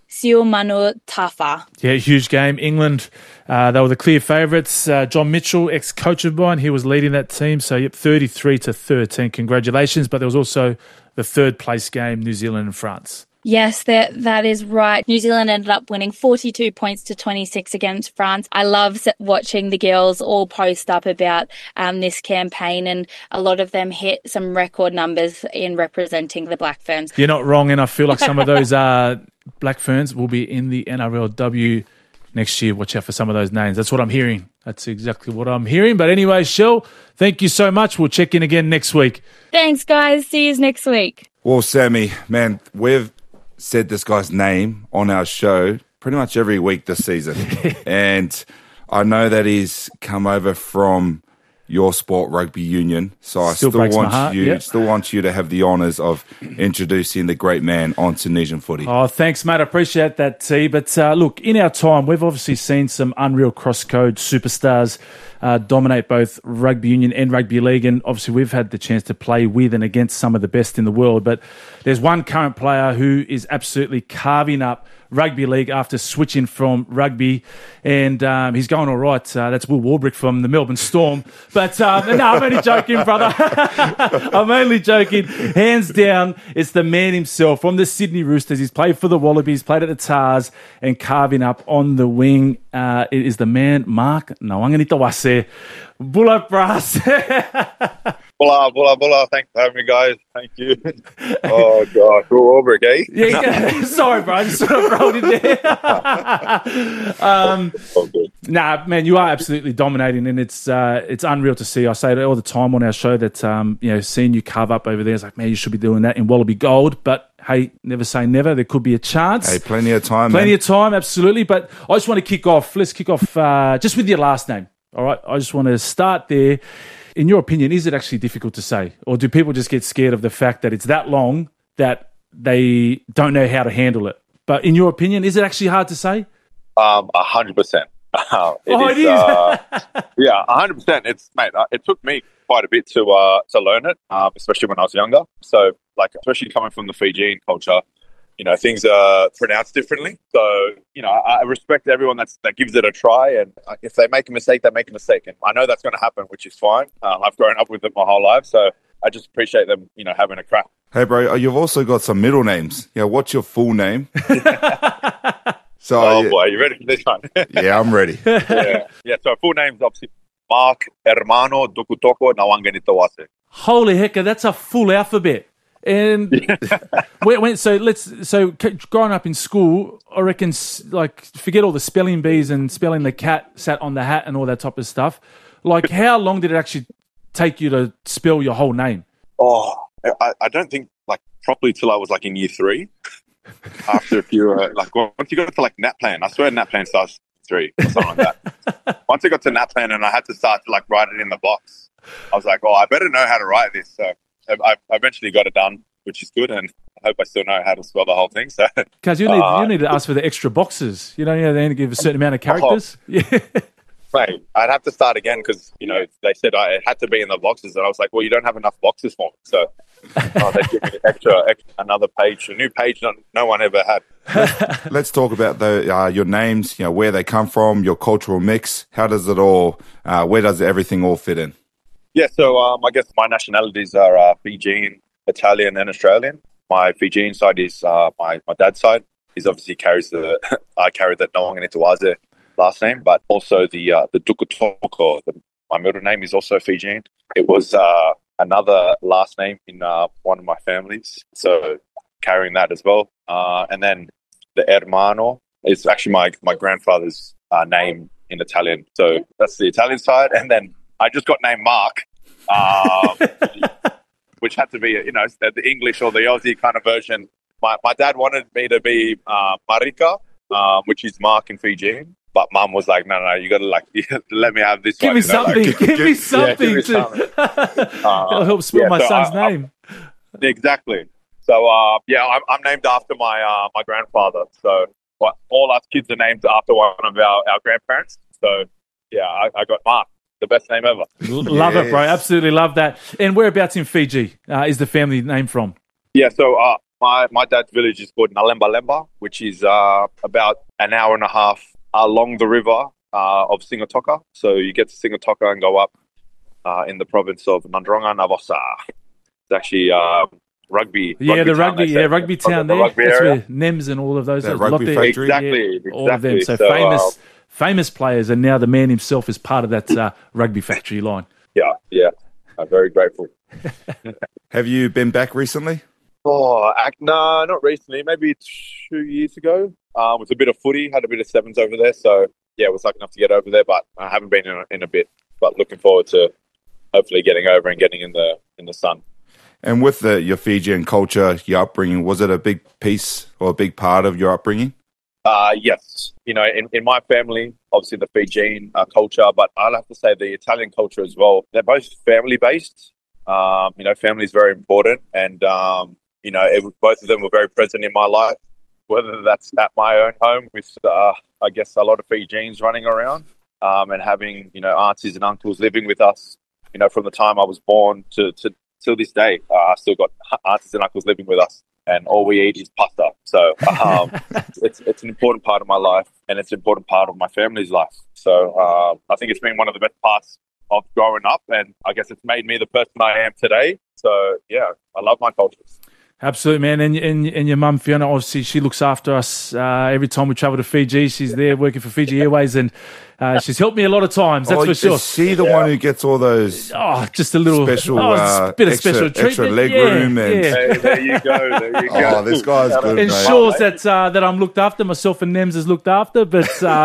Siumanu Tafa. Yeah, huge game. England, they were the clear favourites. John Mitchell, ex-coach of mine, he was leading that team. So, 33-13. Congratulations. But there was also the third-place game, New Zealand and France. Yes, that is right. New Zealand ended up winning 42 points to 26 against France. I love watching the girls all post up about this campaign, and a lot of them hit some record numbers in representing the Black Ferns. You're not wrong, and I feel like some of those Black Ferns will be in the NRLW next year. Watch out for some of those names. That's what I'm hearing. That's exactly what I'm hearing. But anyway, Shell, thank you so much. We'll check in again next week. Thanks, guys. See you next week. Well, Sammy, man, we've said this guy's name on our show pretty much every week this season. And I know that he's come over from your sport, rugby union. So I still want you to have the honours of introducing the great man on Tunisian footy. Oh, thanks, mate. I appreciate that, T. But look, in our time, we've obviously seen some unreal cross-code superstars dominate both rugby union and rugby league. And obviously, we've had the chance to play with and against some of the best in the world. But there's one current player who is absolutely carving up rugby league after switching from rugby, and he's going all right. That's Will Warbrick from the Melbourne Storm. But no, I'm only joking, brother. I'm only joking. Hands down, it's the man himself from the Sydney Roosters. He's played for the Wallabies, played at the Tars, and carving up on the wing. It is the man, Mark Nawanganitawase. Bullock Brass. Bula. Thanks for having me, guys. Thank you. Oh, God. Go over, okay? Yeah. Sorry, bro. I just sort of rolled in there. Nah, man, you are absolutely dominating, and it's unreal to see. I say it all the time on our show that, seeing you carve up over there, it's like, man, you should be doing that in Wallaby Gold. But, hey, never say never. There could be a chance. Hey, plenty of time, Plenty of time, absolutely. But I just want to kick off. Let's kick off just with your last name. All right? I just want to start there. In your opinion, is it actually difficult to say? Or do people just get scared of the fact that it's that long that they don't know how to handle it? But in your opinion, is it actually hard to say? 100%. It is. Yeah, 100%. It took me quite a bit to learn it, especially when I was younger. So, especially coming from the Fijian culture, things are pronounced differently. So, I respect everyone that gives it a try. And if they make a mistake, they make a mistake. And I know that's going to happen, which is fine. I've grown up with it my whole life. So I just appreciate them, having a crack. Hey, bro, you've also got some middle names. What's your full name? Boy, are you ready for this one? Yeah, I'm ready. Yeah. So full name's obviously Mark Hermano Dukutoko Nawanganitawase. Holy heck, that's a full alphabet. And so growing up in school, I reckon, forget all the spelling bees and spelling the cat sat on the hat and all that type of stuff. How long did it actually take you to spell your whole name? Oh, I don't think properly till I was in year 3. After a few, once you got to NAPLAN, I swear NAPLAN starts 3 or something like that. Once I got to NAPLAN and I had to start to write it in the box, I was like, I better know how to write this. So I eventually got it done, which is good, and I hope I still know how to spell the whole thing. So, because you need to ask for the extra boxes. They only give a certain amount of characters. Yeah. Right, I'd have to start again because they said it had to be in the boxes, and I was like, well, you don't have enough boxes for me, so they give me another page, a new page no one ever had. Let's talk about your names, where they come from, your cultural mix. How does it all? Where does everything all fit in? Yeah, so I guess my nationalities are Fijian, Italian, and Australian. My Fijian side is my dad's side. He's obviously I carry the Nawanganitawase last name, but also the Dukutoko. My middle name is also Fijian. It was another last name in one of my families, so carrying that as well. And then the Hermano is actually my grandfather's name in Italian, so that's the Italian side. And then I just got named Mark, which had to be the English or the Aussie kind of version. My dad wanted me to be Marika, which is Mark in Fijian. But Mum was like, no, you got to let me have this give one. Me something. Give me something. It'll help spell my son's name. Exactly. So, I'm named after my grandfather. So all us kids are named after one of our grandparents. So, yeah, I got Mark, the best name ever. Love it, bro. Absolutely love that. And whereabouts in Fiji is the family name from? Yeah, so My dad's village is called Nalemba Lemba, which is about an hour and a half along the river of Singatoka. So you get to Singatoka and go up in the province of Nandronga Navosa. It's actually rugby. Yeah, the rugby. Yeah, rugby town there. Rugby That's area. where NEMS and all of those. That there's a lot rugby there. factory. Exactly. All of them. So, famous players, and now the man himself is part of that rugby factory line. Yeah. I'm very grateful. Have you been back recently? No, not recently. Maybe 2 years ago. With a bit of footy, had a bit of sevens over there. So yeah, was lucky enough to get over there, but I haven't been in a bit. But looking forward to hopefully getting over and getting in the sun. And with your Fijian culture, your upbringing, was it a big piece or a big part of your upbringing? Yes. You know, in my family, obviously the Fijian culture, but I'll have to say the Italian culture as well. They're both family-based. You know, family is very important. And, you know, both of them were very present in my life, whether that's at my own home with, I guess, a lot of Fijians running around and having, you know, aunties and uncles living with us, you know, from the time I was born to till this day. I still got aunties and uncles living with us. And all we eat is pasta. So it's an important part of my life, and it's an important part of my family's life. So I think it's been one of the best parts of growing up, and I guess it's made me the person I am today. So, yeah, I love my cultures. Absolutely, man. And your mum, Fiona, obviously she looks after us every time we travel to Fiji. She's there working for Fiji Airways, and she's helped me a lot of times, that's for sure. Is she the one who gets all those just a little special, bit of special treatment. Extra leg room? And... Hey, there you go. Oh, this guy's good, ensures that I'm looked after, myself and Nems is looked after. But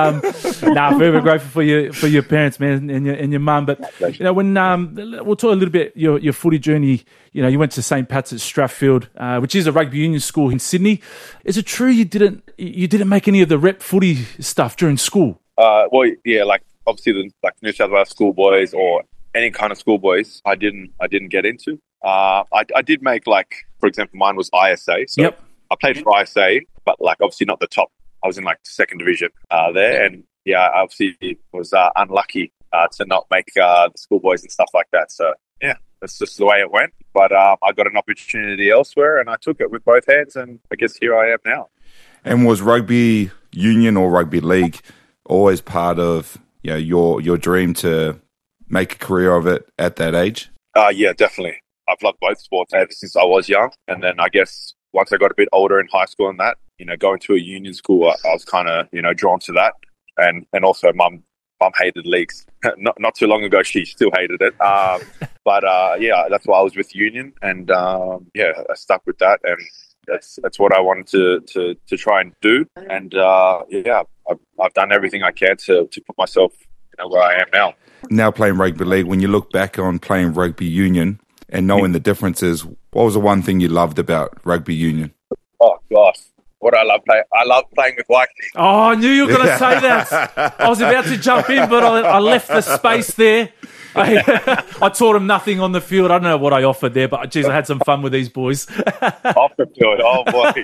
very grateful for your parents, man, and your mum. But you know, when we'll talk a little bit your footy journey. You know, you went to St. Pat's at Strathfield, which is a rugby union school in Sydney. Is it true you didn't make any of the rep footy stuff during school? Well, yeah, like obviously the New South Wales schoolboys or any kind of schoolboys, I didn't get into. I did make, like, for example, mine was ISA. So yep. I played for ISA, but like obviously not the top. I was in like second division there, and yeah, I obviously was unlucky to not make the schoolboys and stuff like that. So yeah, that's just the way it went. But I got an opportunity elsewhere, and I took it with both hands, and I guess here I am now. And was rugby union or rugby league always part of your dream to make a career of it at that age? Yeah, definitely. I've loved both sports ever since I was young, and then I guess once I got a bit older in high school and that, you know, going to a union school, I was kind of, you know, drawn to that, and also mum hated leagues. Not too long ago, she still hated it. But yeah, that's why I was with union, and yeah, I stuck with that, and that's what I wanted to try and do. And yeah, I've done everything I can to put myself, you know, where I am now. Now playing rugby league, when you look back on playing rugby union and knowing the differences, what was the one thing you loved about rugby union? Oh gosh. What I love playing with Waikiki. Oh, I knew you were going to say that. I was about to jump in, but I left the space there. I taught him nothing on the field. I don't know what I offered there, but geez, I had some fun with these boys. Off the field, oh boy.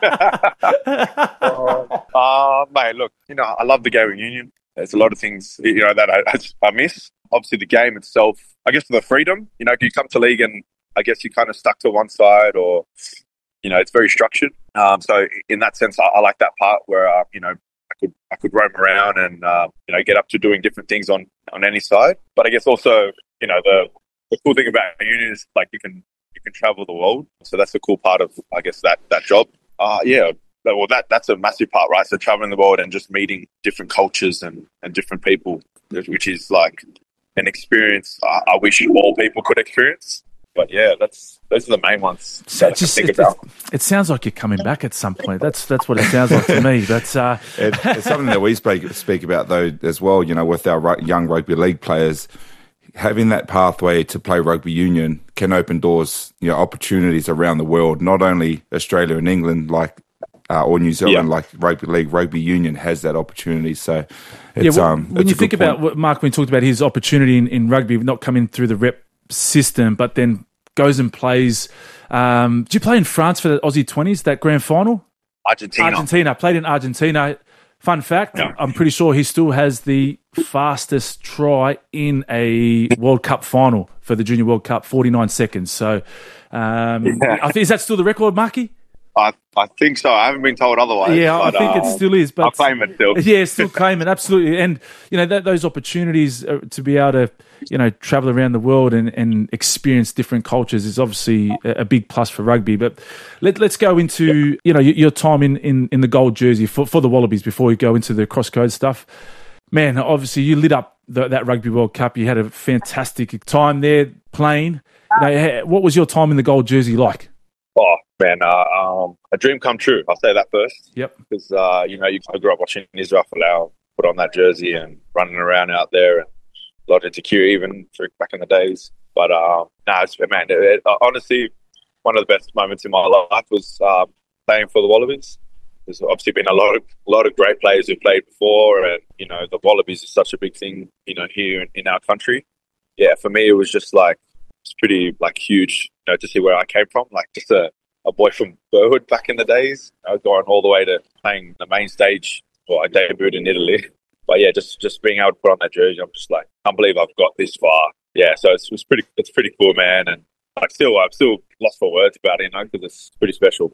Mate, look, you know, I love the game of union. There's a lot of things, you know, that I miss. Obviously, the game itself, I guess, for the freedom. You know, you come to league and I guess you're kind of stuck to one side, or, you know, it's very structured. So in that sense, I like that part where, you know, I could roam around and, you know, get up to doing different things on any side. But I guess also, you know, the cool thing about union is, like, you can travel the world. So that's the cool part of, I guess, that job. Yeah, well, that's a massive part, right? So traveling the world and just meeting different cultures and different people, which is like an experience I wish all people could experience. But yeah, those are the main ones that I think about. It sounds like you're coming back at some point. That's what it sounds like to me. That's it's something that we speak about though as well. You know, with our young rugby league players, having that pathway to play rugby union can open doors, you know, opportunities around the world. Not only Australia and England, like or New Zealand, like rugby league, rugby union has that opportunity. So, it's, when you think about what Mark, when he talked about his opportunity in rugby, not coming through the rep system, but then goes and plays. Did you play in France for the Aussie 20s, that grand final? Argentina. Played in Argentina. Fun fact, I'm pretty sure he still has the fastest try in a World Cup final for the Junior World Cup, 49 seconds. So I think, is that still the record, Marky? I think so. I haven't been told otherwise. Yeah, I think it still is. But I claim it still. Yeah, still claim it, absolutely. And, those opportunities to be able to, travel around the world and experience different cultures is obviously a big plus for rugby. But let's go into, your time in the gold jersey for the Wallabies before we go into the cross-code stuff. Man, obviously you lit up that Rugby World Cup. You had a fantastic time there playing. What was your time in the gold jersey like? Oh, man, a dream come true. I'll say that first. Yep. Because, I grew up watching Israel Folau put on that jersey and running around out there, and a lot into Q even back in the days. But, honestly, one of the best moments in my life was playing for the Wallabies. There's obviously been a lot of great players who played before, and, the Wallabies is such a big thing, here in our country. Yeah, for me, it was just it's pretty huge, to see where I came from, just a boy from Burwood back in the days. I was going all the way to playing the main stage. Well, I debuted in Italy, but yeah, just being able to put on that jersey, I'm just can't believe I've got this far. Yeah, so it's pretty cool, man, and I'm still lost for words about it, because it's pretty special.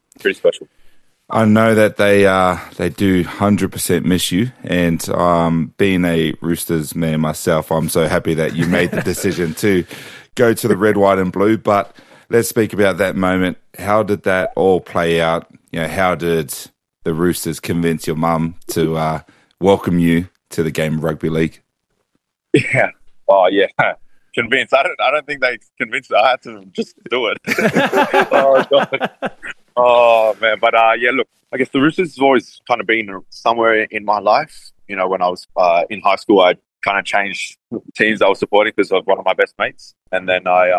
I know that they do 100% miss you, and being a Roosters man myself, I'm so happy that you made the decision to go to the red, white and blue. But let's speak about that moment. How did that all play out? How did the Roosters convince your mum to welcome you to the game of rugby league? Yeah. Oh, yeah. Convinced. I don't think they convinced. I had to just do it. Oh, God. Oh, man. But, look, I guess the Roosters has always kind of been somewhere in my life. When I was in high school, I kind of changed teams I was supporting because of one of my best mates. And then I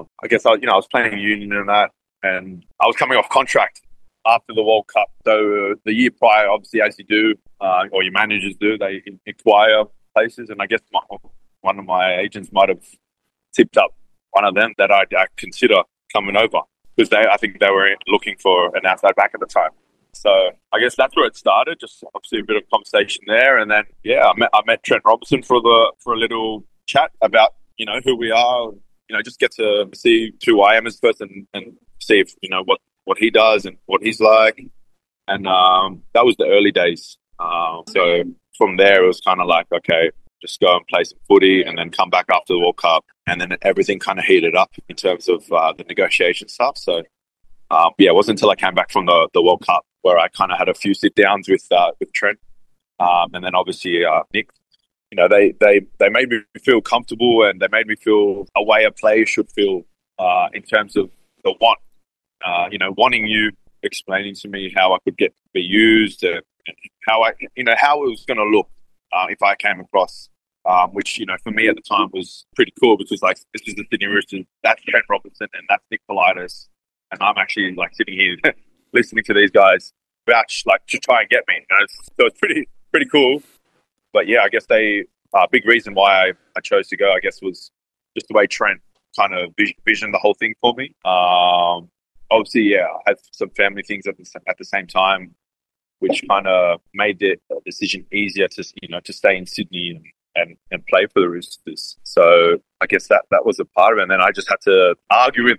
was playing union and that, and I was coming off contract after the World Cup. So the year prior, obviously, as you do, or your managers do, they inquire places. And I guess one of my agents might have tipped up one of them that I'd consider coming over, because I think they were looking for an outside back at the time. So I guess that's where it started. Just obviously a bit of conversation there, and then I met Trent Robinson for a little chat about who we are. Just get to see who I am as a person and see if what he does and what he's like. And that was the early days. So from there it was kind of okay, just go and play some footy and then come back after the World Cup, and then everything kind of heated up in terms of the negotiation stuff. So it wasn't until I came back from the World Cup where I kind of had a few sit downs with Trent, and then obviously Nick. They made me feel comfortable, and they made me feel a way a player should feel in terms of the want. Wanting you, explaining to me how I could be used, and how how it was going to look if I came across. Which for me at the time was pretty cool, because this is the Sydney Roosters, that's Trent Robinson, and that's Nick Politis, and I'm actually sitting here listening to these guys vouch to try and get me. So it's pretty cool. But yeah, I guess big reason why I chose to go, I guess, was just the way Trent kind of visioned the whole thing for me. Obviously, I had some family things at the same time, which kind of made the decision easier to stay in Sydney and play for the Roosters. So I guess that was a part of it. And then I just had to argue with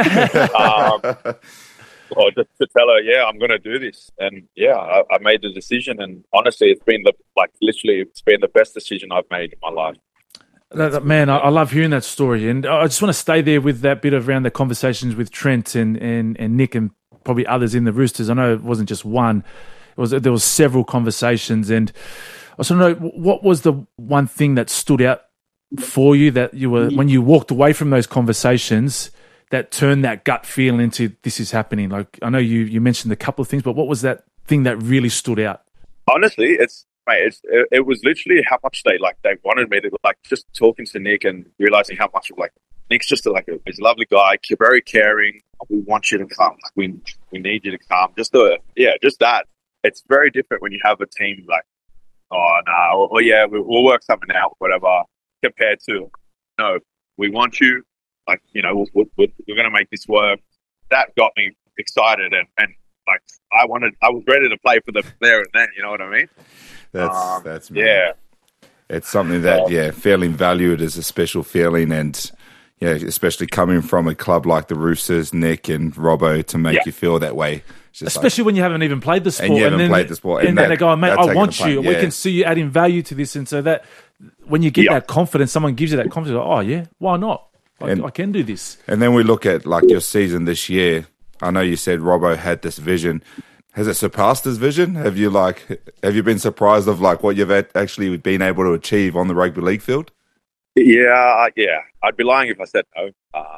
Mum. Or just to tell her, I'm going to do this. And I made the decision. And honestly, it's been it's been the best decision I've made in my life. Man, I love hearing that story. And I just want to stay there with that bit around the conversations with Trent and Nick and probably others in the Roosters. I know it wasn't just one. There was several conversations. And I just want to know, what was the one thing that stood out for you that when you walked away from those conversations, that turned that gut feel into this is happening? I know you mentioned a couple of things, but what was that thing that really stood out? Honestly, it was literally how much they wanted me to, just talking to Nick and realizing how much Nick's just he's a lovely guy, very caring. We want you to come. We need you to come. Just that. It's very different when you have a team we'll work something out, whatever, compared to, no, we want you. We're going to make this work. That got me excited, and I was ready to play for them there and then. You know what I mean? That's It's something that feeling valued is a special feeling, and especially coming from a club like the Roosters, Nick and Robbo, to make you feel that way. Especially when you haven't even played the sport. And you haven't played the sport. And then they go, mate, I want you. Yeah. We can see you adding value to this. And so that when you get that confidence, someone gives you that confidence, like, oh, yeah, why not? I can do this. And then we look at like your season this year. I know you said Robbo had this vision. Has it surpassed his vision? Have you been surprised of like what you've actually been able to achieve on the rugby league field? Yeah. I'd be lying if I said no.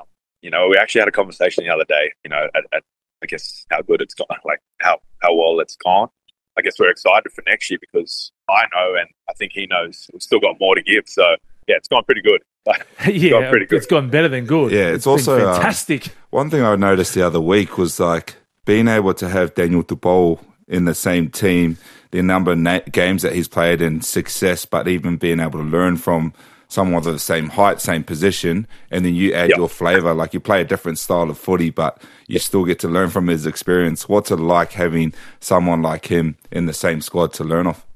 We actually had a conversation the other day, at I guess how good it's gone, like how well it's gone. I guess we're excited for next year because I know, and I think he knows, we've still got more to give. So yeah, it's gone pretty good. It's gone better than good. Yeah, it's also fantastic. One thing I noticed the other week was like being able to have Daniel Tupou in the same team, the number of games that he's played in, success, but even being able to learn from someone of the same height, same position, and then you add your flavour. Like you play a different style of footy, but you still get to learn from his experience. What's it like having someone like him in the same squad to learn off?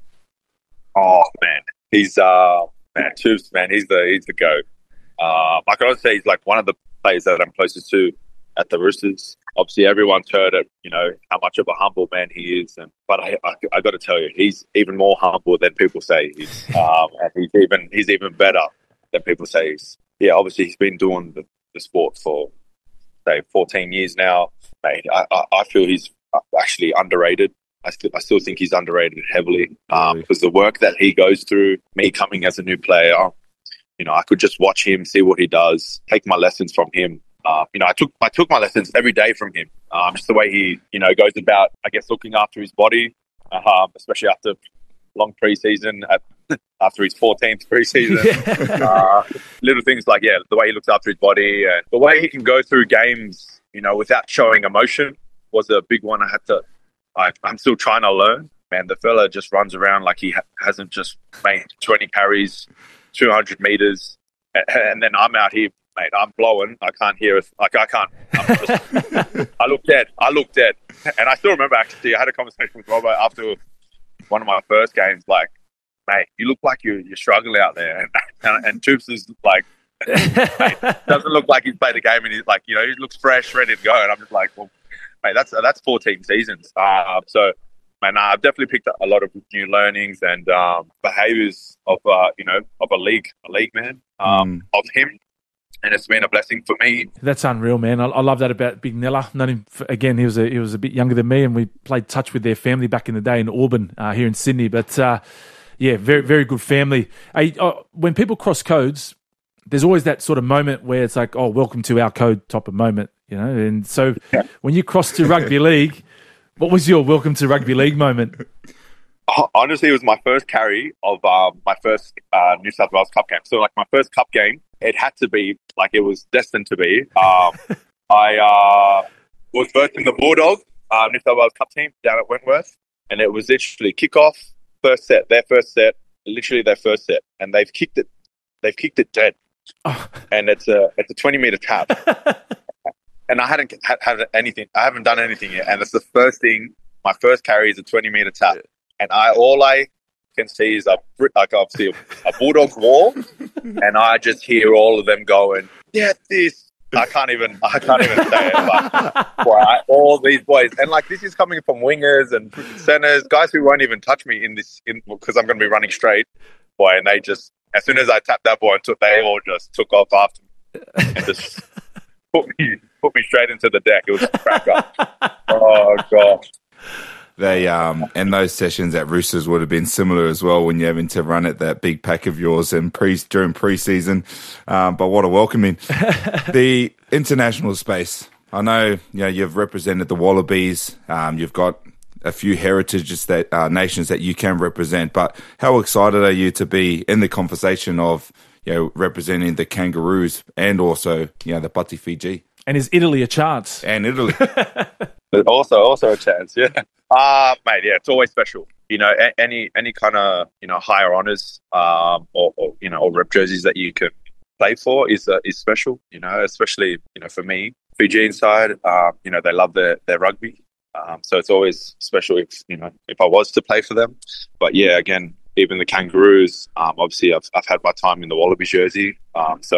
Oh man, he's Tubes, man, he's the GOAT. I can also say he's like one of the players that I'm closest to at the Roosters. Obviously, everyone's heard it, how much of a humble man he is. But I got to tell you, he's even more humble than people say he is. And he's even better than people say he is. Yeah, obviously, he's been doing the sport for, say, 14 years now. Mate, I feel he's actually underrated. I still think he's underrated heavily because the work that he goes through, me coming as a new player, I could just watch him, see what he does, take my lessons from him. I took my lessons every day from him. Just the way he, goes about, I guess, looking after his body, especially after long preseason, after his 14th preseason. Little things like, the way he looks after his body and the way he can go through games, without showing emotion was a big one. I'm still trying to learn. Man, the fella just runs around like he hasn't just made 20 carries, 200 meters, and then I'm out here. Mate, I'm blowing. I can't hear it. Like, I can't. I look dead. And I still remember, actually, I had a conversation with Robbo after one of my first games. Like, mate, you look like you're struggling out there. And Tubes is like, mate, doesn't look like he's played a game. And he's like, he looks fresh, ready to go. And I'm just like, well, mate, that's 14 seasons. So, man, I've definitely picked up a lot of new learnings and behaviours of, of a league man, of him. And it's been a blessing for me. That's unreal, man. I love that about Big Nella. Known him again. He was a bit younger than me, and we played touch with their family back in the day in Auburn, here in Sydney. But very, very good family. When people cross codes, there's always that sort of moment where it's like, oh, welcome to our code type of moment, And so when you crossed to rugby league, what was your welcome to rugby league moment? Honestly, it was my first carry of my first New South Wales Cup game. So, like, my first Cup game, it had to be, like, it was destined to be. I was first in the Bulldog New South Wales Cup team down at Wentworth, and it was literally kick-off, their first set, and they've kicked it dead. Oh. And it's a 20-meter tap. And I hadn't had anything. I haven't done anything yet, and it's the first thing. My first carry is a 20-meter tap. And all I can see is obviously a Bulldogs wall, and I just hear all of them going, "Get this!" I can't even say it. But all these boys, and like this is coming from wingers and centers, guys who won't even touch me because I'm going to be running straight. Boy, and they just, as soon as I tapped that ball, they all just took off after me and just put me straight into the deck. It was a cracker. Oh gosh. They and those sessions at Roosters would have been similar as well when you're having to run at that big pack of yours during preseason. But what a welcoming. The international space. I know you've represented the Wallabies. You've got a few heritages nations that you can represent. But how excited are you to be in the conversation of representing the Kangaroos and also the Pati Fiji? And is Italy a chance? And Italy. Also a chance, yeah. Mate, yeah, it's always special. Any kind of higher honours or rep jerseys that you can play for is special. Especially for me, Fijian side. They love their rugby. So it's always special if I was to play for them. But yeah, again, even the Kangaroos. Obviously, I've had my time in the Wallaby jersey. So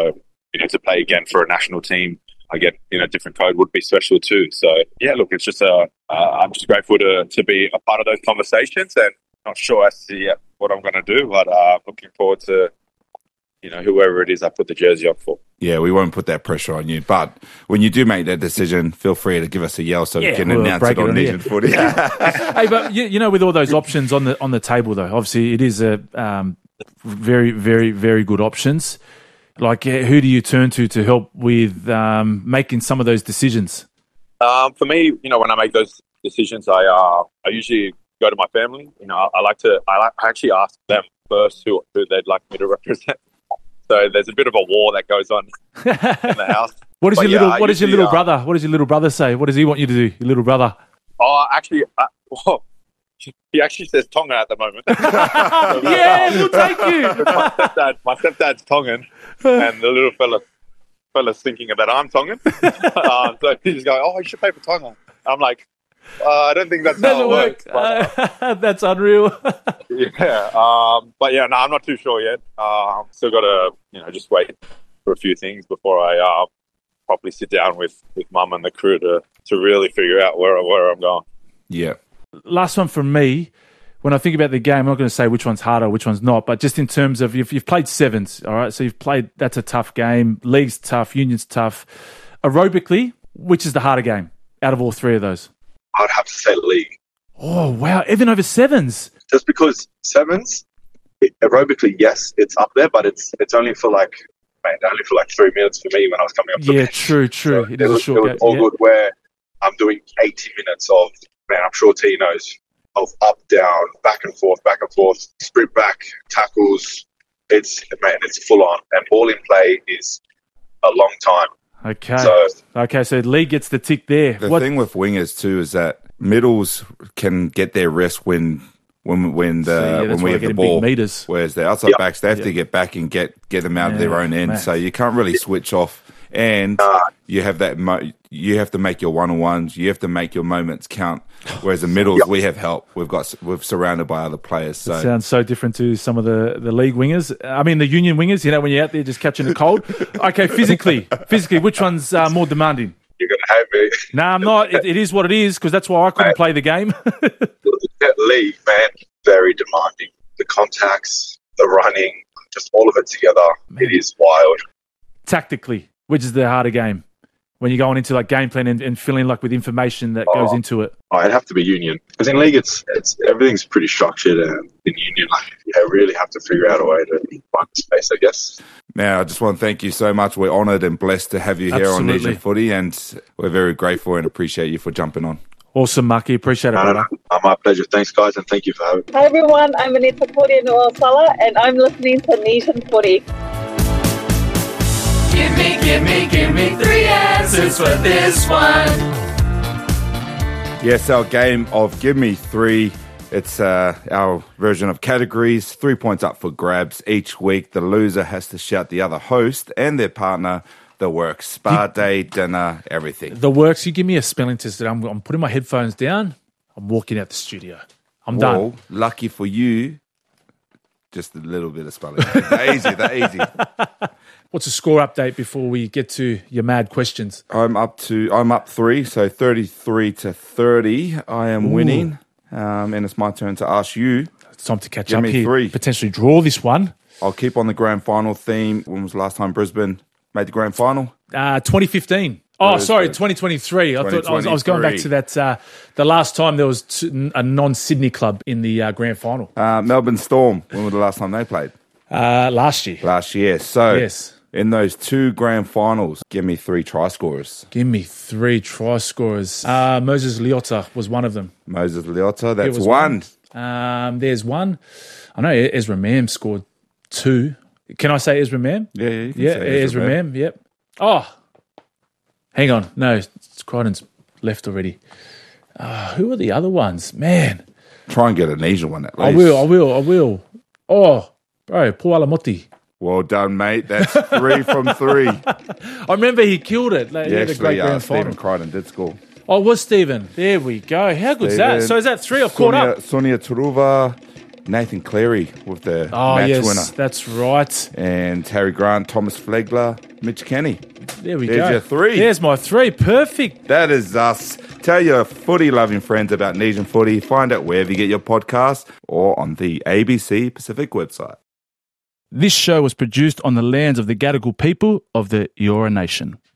to play again for a national team, I get, a different code would be special too. So yeah, look, it's just I'm just grateful to be a part of those conversations, and not sure as to yet what I'm going to do, but looking forward to, whoever it is I put the jersey on for. Yeah, we won't put that pressure on you. But when you do make that decision, feel free to give us a yell so we can announce it on Nation Footy. Hey, but with all those options on the table, though, obviously it is a very, very, very good options. Like, who do you turn to help with making some of those decisions? For me, when I make those decisions, I usually go to my family. I actually ask them first who they'd like me to represent. So there's a bit of a war that goes on in the house. What does your little brother? What does your little brother say? What does he want you to do? Your little brother? Oh, actually, he actually says Tonga at the moment. Yeah, we'll take you. My stepdad's Tongan, and the little fella's thinking that I'm Tongan. So he's going, "Oh, you should play for Tonga." I'm like, I don't think that's how it works. But, that's unreal. Yeah. But yeah, no, I'm not too sure yet. Still got to, just wait for a few things before I properly sit down with Mum and the crew to really figure out where I'm going. Yeah. Last one from me. When I think about the game, I'm not going to say which one's harder, which one's not, but just in terms of you've played sevens, all right? So you've played, that's a tough game. League's tough, union's tough. Aerobically, which is the harder game out of all three of those? I'd have to say league. Oh, wow. Even over sevens? Just because sevens, aerobically, yes, it's up there, but it's only for only for 3 minutes for me when I was coming up to bench. True. So it was all good where I'm doing 80 minutes of, I'm sure T knows, of up, down, back and forth, sprint back, tackles. It's full on. And ball in play is a long time. Okay, so league gets the tick there. The thing with wingers too is that middles can get their rest when we have the ball. Whereas the outside backs, they have to get back and get them out of their own end. So you can't really switch off. And you have that. You have to make your one-on-ones. You have to make your moments count. Whereas the middles, we have help. We're surrounded by other players. So it sounds so different to some of the league wingers. I mean, the union wingers. When you're out there just catching a cold. Okay, physically, which one's more demanding? You're gonna hate me. No, I'm not. It is what it is because that's why I couldn't play the game. League, man, very demanding. The contacts, the running, just all of it together. It is wild. Tactically, which is the harder game? When you're going into like game plan and filling like with information that goes into it. It'd have to be union because in league it's everything's pretty structured, and in union you really have to figure out a way to find the space, I guess. Now, I just want to thank you so much. We're honoured and blessed to have you here on Nation Footy, and we're very grateful and appreciate you for jumping on. Awesome, Maki. Appreciate it, brother. My pleasure. Thanks, guys, and thank you for having me. Hi, everyone. I'm Anita Puri Nuosala, and I'm listening to Nation Footy. Give me 3 answers for this one. Yes, our game of Give Me 3. It's our version of categories. 3 points up for grabs each week. The loser has to shout the other host and their partner the works. Spa day, dinner, everything. The works. You give me a spelling test. I'm putting my headphones down. I'm walking out the studio. I'm done. Lucky for you, just a little bit of spelling. That easy. What's the score update before we get to your mad questions? I'm up 3, so 33-30. I am winning, and it's my turn to ask you. It's time to catch up here. 3. Potentially draw this one. I'll keep on the grand final theme. When was the last time Brisbane made the grand final? 2015. Oh, sorry, 2023. I thought I was going back to that. The last time there was a non-Sydney club in the grand final. Melbourne Storm. When was the last time they played? Last year. Last year. So yes. In those 2 grand finals, give me 3 try scorers. Give me 3 try scorers. Moses Leota was one of them. Moses Leota, that's one. There's one. I know Ezra Mam scored 2. Can I say Ezra Mam? Yeah, you can say Ezra Mam. Yep. Oh, hang on. No, Crichton's left already. Who are the other ones? Man. Try and get an Asian one at least. I will. Oh, bro, Paul Alamoti. Well done, mate. That's 3 from 3. I remember he killed it. He had a great grand final. Stephen Crichton did score. Oh, it was Stephen. There we go. How good's that? So is that 3 I've caught up? Sonia Turuva, Nathan Cleary with the Oh, match yes, winner. that's right. And Harry Grant, Thomas Flegler, Mitch Kenny. There we There's go. your three. There's my three. Perfect. That is us. Tell your footy-loving friends about Nesian Footy. Find out wherever you get your podcasts or on the ABC Pacific website. This show was produced on the lands of the Gadigal people of the Eora Nation.